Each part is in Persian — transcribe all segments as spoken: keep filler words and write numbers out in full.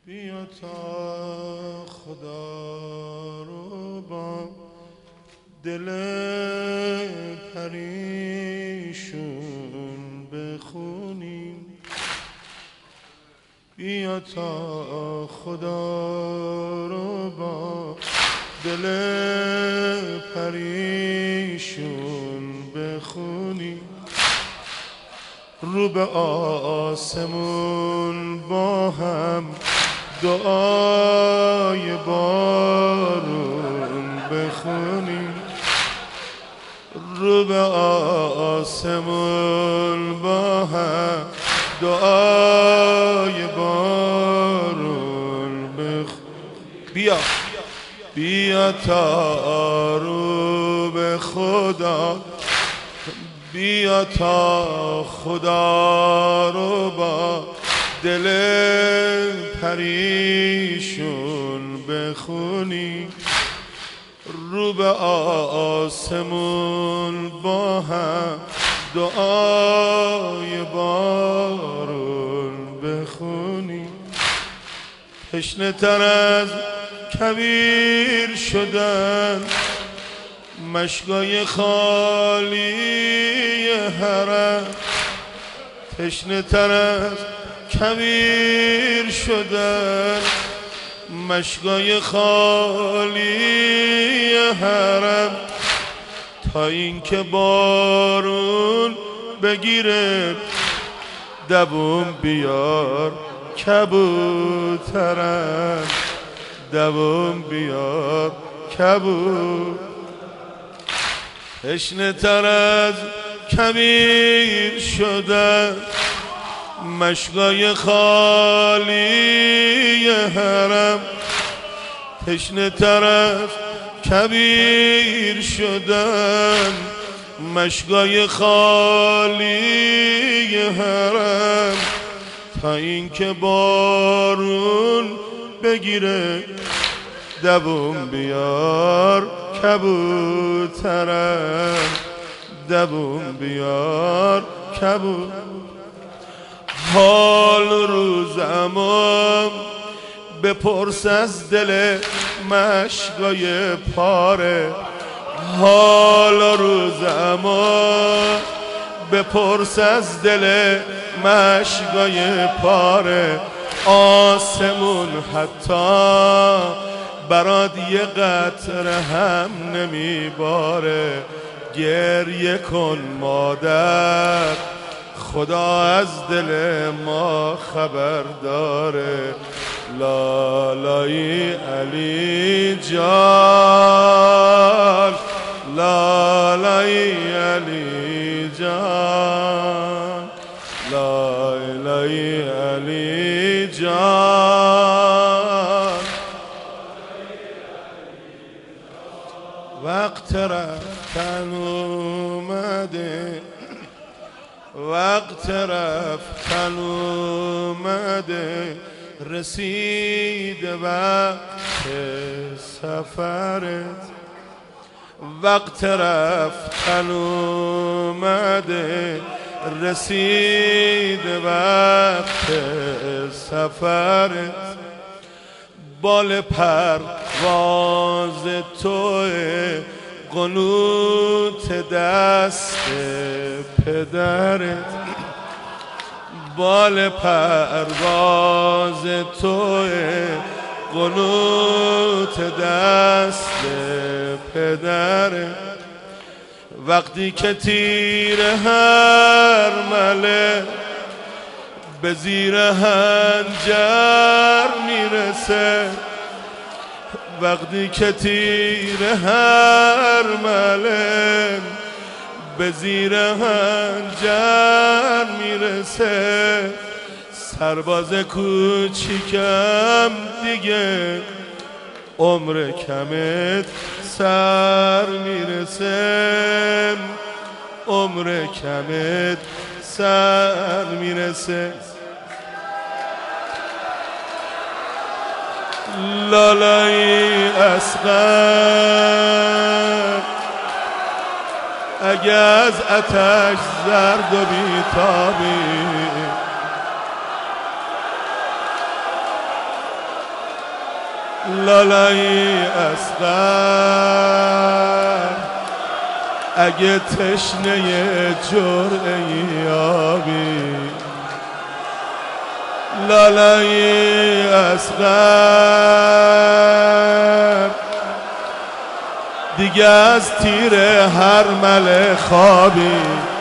بیا تا خدا رو با دل پریشون بخونیم. بیا تا خدا رو با دل پریشون بخونیم. رو به آسمون با هم دعای بارون بخونیم. رو به آسمون با هم دعای بارون بخونیم. بیا بیا تا رو به خدا، بیا تا خدا رو با دل پریشون بخونی. رو به آسمون با هم دعای بارون بخونی. تشنه تر از کویر شدن مشکای خالی حرم، تشنه تر از کویر شدن مشکای خالی حرم، تا اینکه بارون بگیره دووم بیار کبوترم، دووم بیار کبوترم. تشنه تر از کویر شدن مشکای خالی حرم، تشنه تر از کویر شدن مشکای خالی حرم، تا اینکه بارون بگیره دووم بیار کبوترم، دووم بیار کبوترم. حال روزمم بپرس از دل مشکای پاره، حال روزمم بپرس از دل مشکای پاره. آسمون حتی برات یه قطره هم نمیباره. گریه کن مادر، خدا از دل ما خبر داره. لالای علی جان، لالای علی جان، لالای علی جان. وقت رفتن اومده، وقت رفتن اومده، رسید وقت سفرت. وقت رفتن اومده، رسید وقت سفرت. بال پرواز توه، قنوت دست پدرت. بال پرواز توه، قنوت دست پدرت. وقتی که تیر هر مله به زیر هنجر میرسه، وقتی که تیر هر مله به زیر هنجر میرسه، سرباز کوچیکم دیگه عمر کمت سر میرسه، عمر کمت سر میرسه. لالای اصغر اگه از آتش زرد و بیتابی، لالایی اصغر اگه تشنه جرعه آبی لالایی اصغر دیگه از تیر هر مل خوابی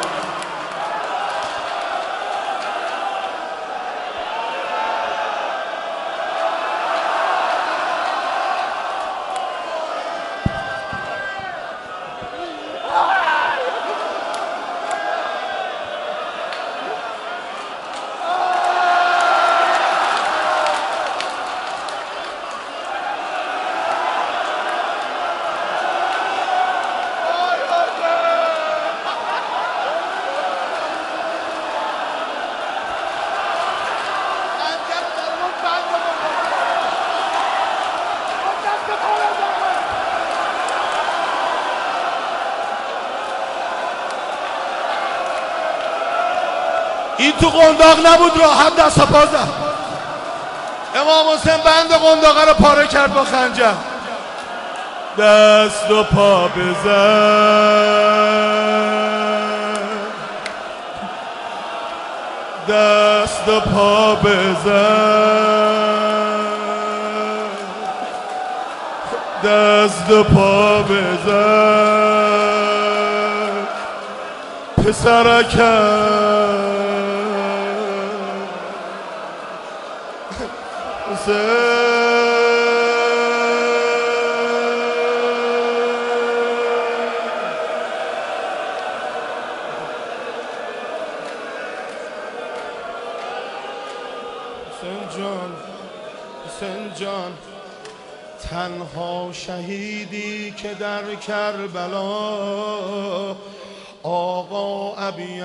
این تو قنداق نبود، راحت دست و پا زد. امام حسین بند قنداقه رو پاره کرد با خنجر. دست و پا بزن، دست و پا بزن، دست و پا بزن پسرکم حسین جان، حسین جان، تنها شهیدی که در کربلا آقا ابی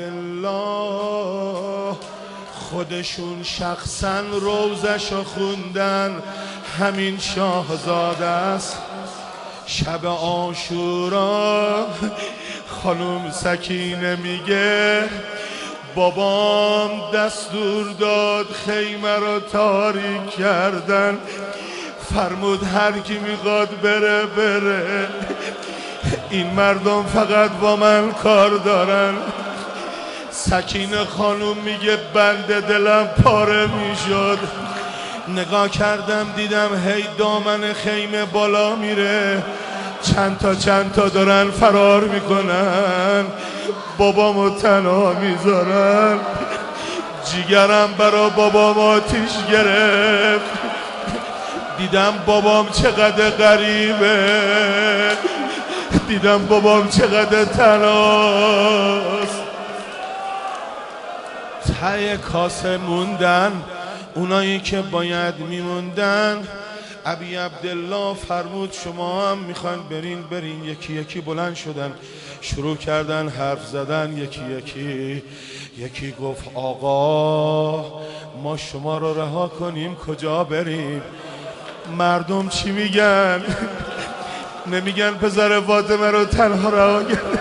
عبدالله خودشون شخصا روزشو خوندن، همین شاهزاده است. شب عاشورا خانم سکینه میگه بابام دستور داد خیمه رو تاریک کردن، فرمود هر کی میخواد بره بره، این مردم فقط با من کار دارن. سکینه خانوم میگه بند دلم پاره میشد، نگاه کردم دیدم هی دامن خیمه بالا میره، چند تا چند تا دارن فرار میکنن، بابامو تنها میذارن. جیگرم برا بابام آتیش گرفت، دیدم بابام چقدر غریبه، دیدم بابام چقدر تنهاست. ته کاسه موندن اونایی که باید میموندن. ابی عبدالله فرمود شما هم میخواین برین برین. یکی یکی بلند شدن شروع کردن حرف زدن، یکی یکی. یکی گفت آقا ما شما رو رها کنیم کجا بریم؟ مردم چی میگن؟ نمیگن پسر فاطمه رو تنها رها کرد.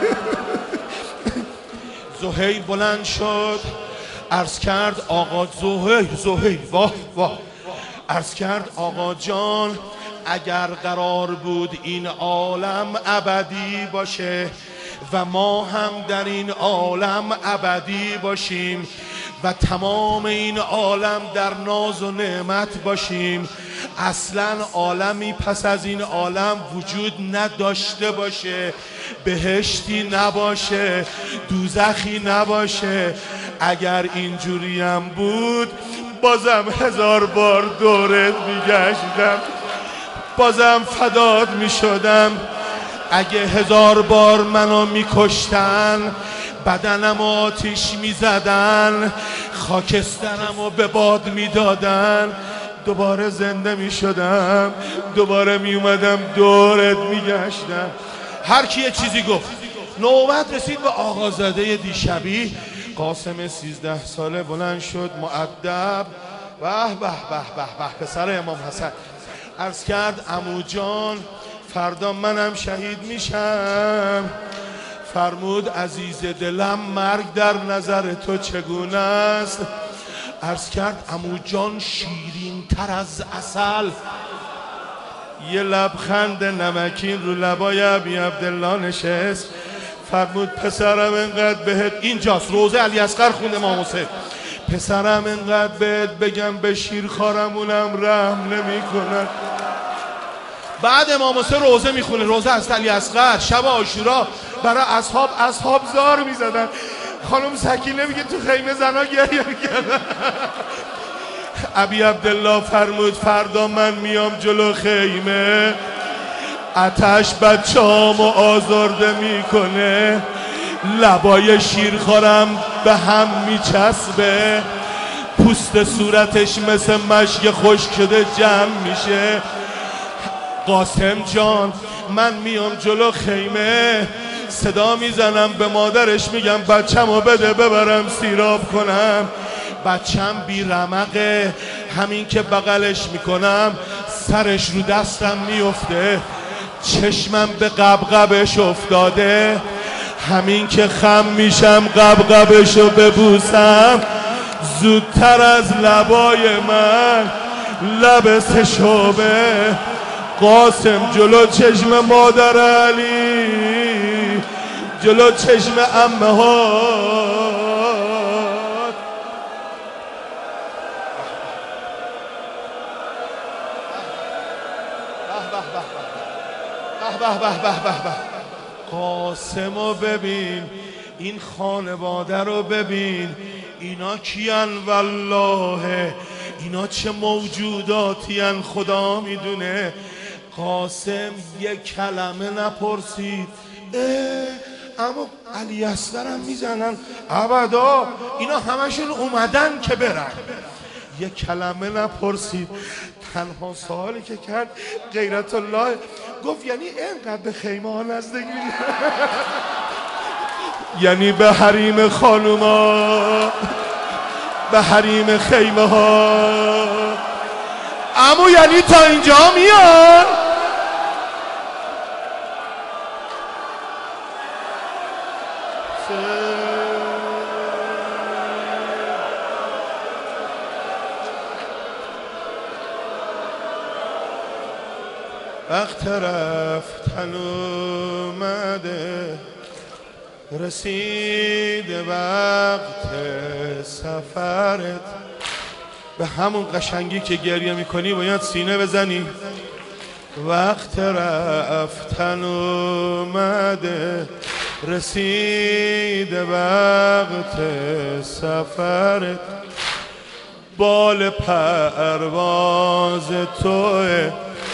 زهیر بلند شد عرض کرد آقا زهیر زهیر واه واه عرض کرد آقا جان اگر قرار بود این عالم ابدی باشه و ما هم در این عالم ابدی باشیم و تمام این عالم در ناز و نعمت باشیم، اصلا عالمی پس از این عالم وجود نداشته باشه، بهشتی نباشه، دوزخی نباشه. اگر اینجوری هم بود بازم هزار بار دورت میگشتم، بازم فدات میشدم. اگه هزار بار منو میکشتن، بدنم آتیش میزدن، خاکسترمو به باد میدادن، دوباره زنده میشدم، دوباره میومدم دورت میگشتم. هر کی یه چیزی گفت. نوبت رسید به آقازاده دیشبی. قاسم سیزده ساله بلند شد مؤدب، به به به به به پسر امام حسن. عرض کرد عمو جان فردا منم شهید میشم. فرمود عزیز دلم مرگ در نظر تو چگونه است؟ عرض کرد عمو جان شیرین تر از عسل. یه لبخند نمکین رو لبای ابی عبدالله نشست، فرمود پسرم انقدر بهت، اینجاست روزه علی اصغر خونده امام حسین، پسرم انقدر بهت بگم به شیرخوارمونم رحم نمی کنن. بعد امام حسین روزه میخونه، روزه از علی اصغر شب عاشورا برای اصحاب اصحاب زار میزدن. خانم سکینه میگه تو خیمه زنا گریه میکردن. ابی عبدالله فرمود فردا من میام جلو خیمه، آتش بچه‌هامو آزرده میکنه، لبای شیرخوارم به هم میچسبه، پوست صورتش مثل مشک خشک شده جمع میشه. قاسم جان من میام جلو خیمه، صدا میزنم به مادرش میگم بچه‌مو بده ببرم سیراب کنم. بچم بی رمقه، همین که بغلش میکنم سرش رو دستم میفته، چشمم به قبقبش افتاده، همین که خم میشم قبقبشو ببوسم زودتر از لبای من لب سشوبه. قاسم جلو چشم مادر علی، جلو چشم عمه ها، به به به به به، قاسمو ببین، این خانواده رو ببین، اینا کیان والله، اینا چه موجوداتی ان خدا میدونه. قاسم یک کلمه نپرسید، اما علی اصغرم میزنن ابدا، اینا همشون اومدن که برن. یک کلمه نپرسید، تنها سوالی که کرد غیرت الله، گفت یعنی اینقدر به خیمه ها نزدیک یعنی به حریم خانوما، به حریم خیمه ها، امو یعنی تا اینجا میان. وقت رفتن اومده، رسید وقت سفرت. به همون قشنگی که گریه میکنی باید سینه بزنی. وقت رفتن اومده، رسید وقت سفرت، بال پرواز توه،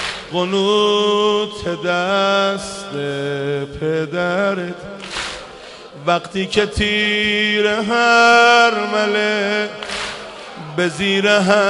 قنوت دست پدرت. وقتی که تیر هرمله به زیر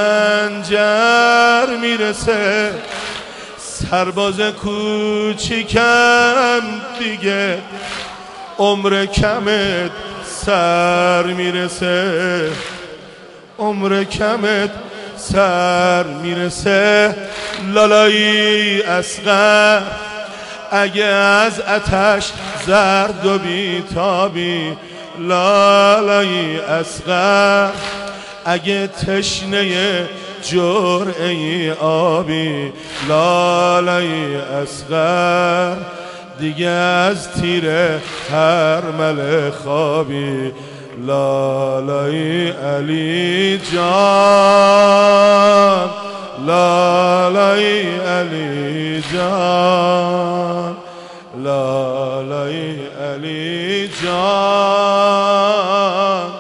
هنجر میرسه، سرباز کوچیکم دیگه عمر کمت سر میرسه، عمر کمت سر میرسه. لالایی اصغر اگه از آتش زرد و بیتابی، لالایی اصغر اگه تشنه جرعه آبی، لالایی اصغر دیگه از تیر هرمل خوابی. لالایی علی جان، لالایی علی جان، لالایی علی جان.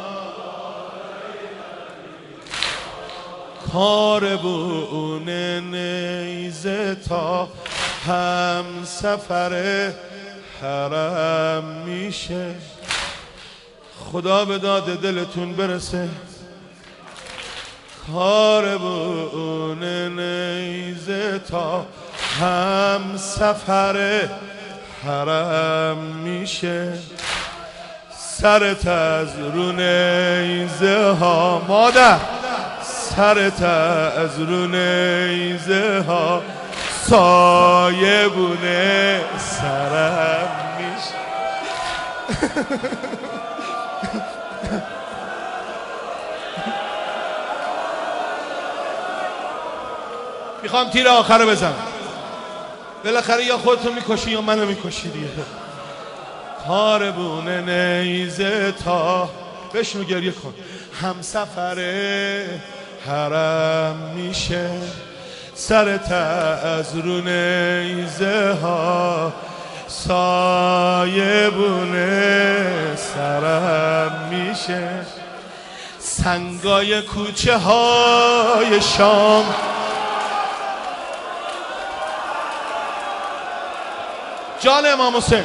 کاروون نیزه تا هم سفر حرم میشه. خدا به داد دلتون برسه. کاروون نیزه تا هم سفر حرم میشه. سرت از رو نیزه ها مادر، سرت از رو نیزه ها سایه بونه سرم میشه. میخوام تیر آخر رو بزنم. بالاخره یا خودتو میکشی یا منو میکشی دیگه. کاروون نیزه تا بشنو گریه کن همسفر حرم میشه، سرت از رو نیزه ها سایبونه سرم میشه، سنگای کوچه های شام جان امام حسین.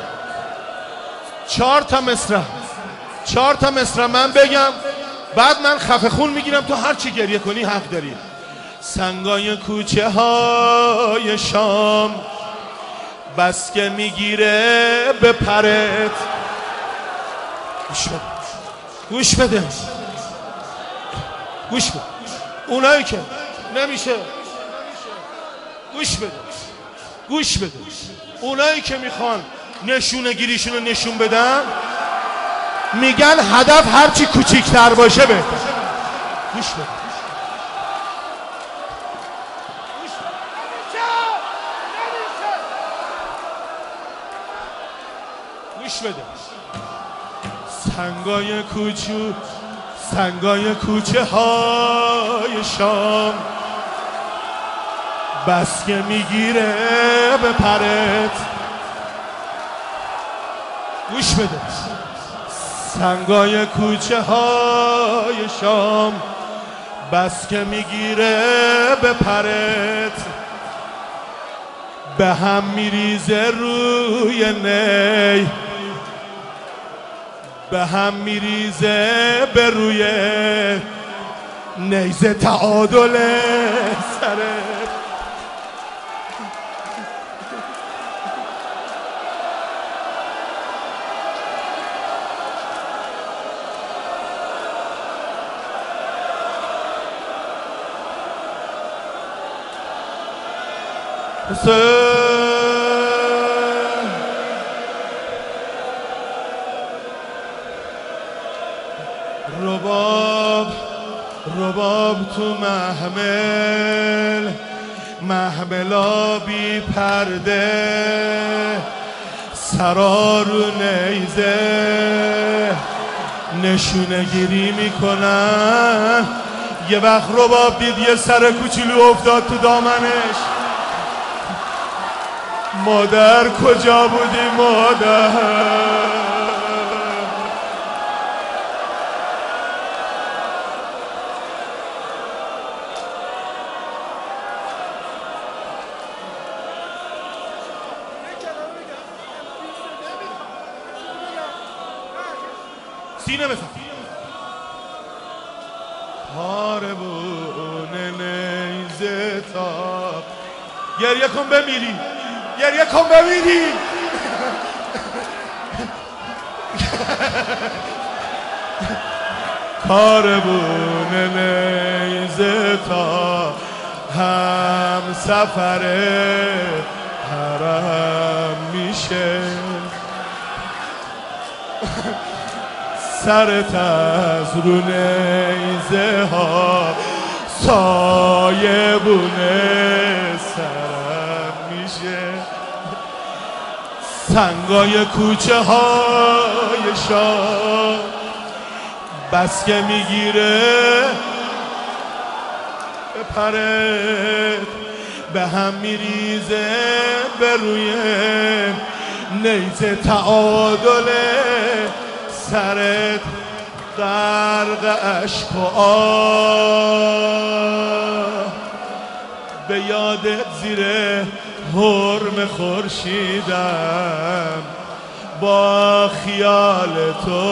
چهار تا مصرع چهار تا مصرع من بگم بعد من خفه خون میگیرم، تو هر چی گریه کنی حق داری. سنگای کوچه های شام بس که میگیره به پرت. گوش بده گوش بده گوش بده اونایی که نمیشه گوش بده گوش بده اونایی که میخوان نشونه گیریشونو نشون بدن میگن هدف هرچی کوچیکتر باشه بهتر. گوش بده گوش بده سنگای کوچو سنگای کوچه های شام بس که میگیره به پرت. گوش بده سنگای کوچه های شام بس که میگیره به پرت، به هم میریزه روی نی، به هم میریزه به روی نیزه تعادل سره. رباب رباب تو محمل محملا بی پرده، سرا رو نیزه نشونه گیری میکنن. یه وقت رباب دید یه سر کوچولو افتاد تو دامنش. مادر کجا بودی مادر؟ سینه بزن. کاروون نیزه تا گریه کن بمیری، گریه کن بمیری. کاروون نیزه تا هم سفر حرم میشه، سرت از رو نیزه ها سایبونه سرم میشه، سنگای کوچه های شام بس که میگیره به پرت، به هم میریزه به روی نیزه تعادل سرت، غرق اشک و آه به یادت زیر حرم خورشیدم، با خیال تو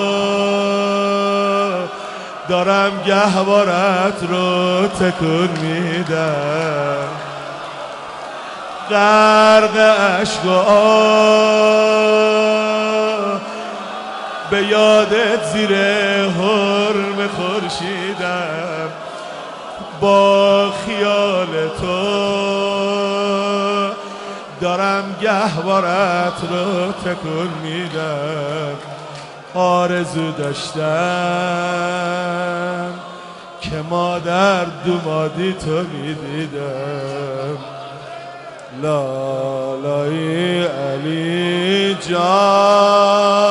دارم گهوارت رو تکون میدم، غرق اشک و آه به یادت زیر حرم خورشیدم، با خیال تو دارم گهوارت رو تکون میدم. آرزو داشتم که مادر دومادی تو میدیدم. لا علی جان